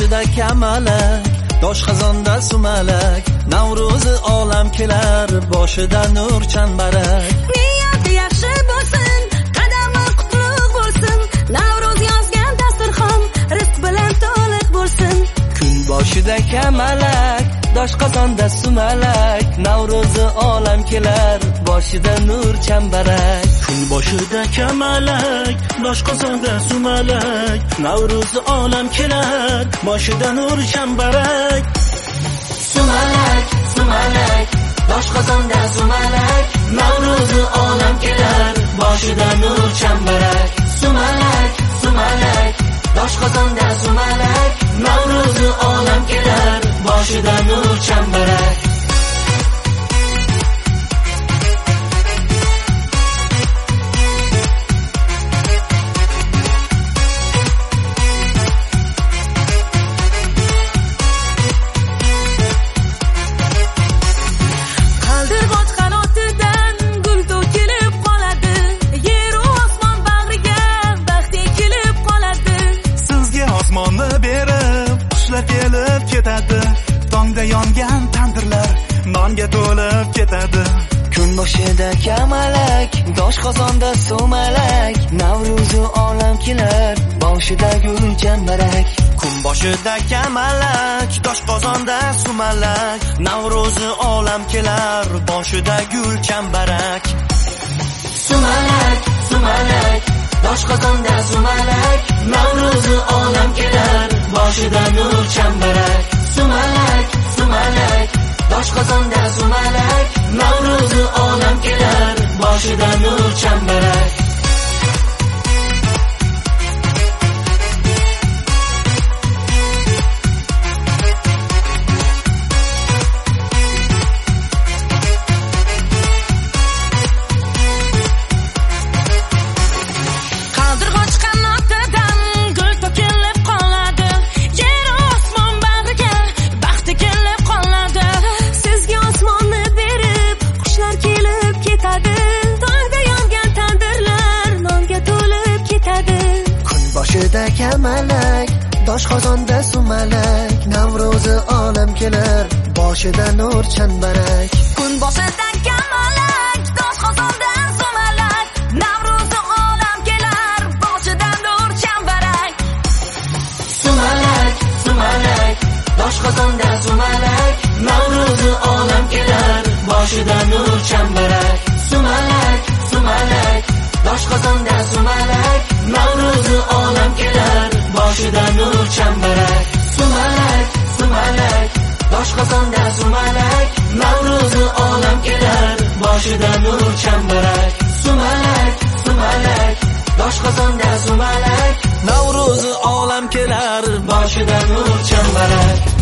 boshida kamalak, doshqozonda sumalak, Navro'zi olam kelar, boshida nur chambarak. Niyati yaxshi bo'lsin, qadami qutlug' bo'lsin, Navro'z yozgan dasturxon rizq bilan to'liq bo'lsin. Kun boshida kamalak, doshqozonda sumalak, Navro'zi olam kelar, boshida nur chambarak. Kun boshida kamalak, doshqozonda sumalak, Navro'zi olam kelar, boshida nur chambarak. Sumalak, sumalak, doshqozonda sumalak, Navro'zi olam kelar, boshida nur chambarak. Sumalak, sumalak, doshqozonda sumalak, Navro'zi olam kelar, boshida nur chambarak. Kelib ketadi, tongda yongan tandirlar nonga to'lib ketadi. Kun boshida kamalak, doshqozonda sumalak, Navro'zi olam kelar, boshida gul chambarak. Kun boshida kamalak, doshqozonda sumalak, Navro'zi olam kelar, boshida gul chambarak. Sumalak, sumalak, doshqozonda sumalak, Navro'zi olam kelar, boshida nur chambarak. Sumalak, sumalak, doshqozonda sumalak, Navro'zi olam kelar, boshida nur chambarak. Boshida kamalak, doshqozonda sumalak, Navro'zi olam kelar, boshida nur chambarak. Kun boshida kamalak, doshqozonda sumalak, Navro'zi olam kelar, boshida nur chambarak. Sumalak, sumalak, doshqozonda sumalak, Navro'zi olam kelar, boshida nur chambarak. Sumalak, sumalak, doshqozonda sumalak, Navro'zi olam kelar, boshida nur chambarak. Sumalak, sumalak, doshqozonda sumalak, Navro'zi olam kelar, boshida nur chambarak. Sumalak, sumalak, doshqozonda sumalak, Navro'zi olam kelar, boshida nur chambarak.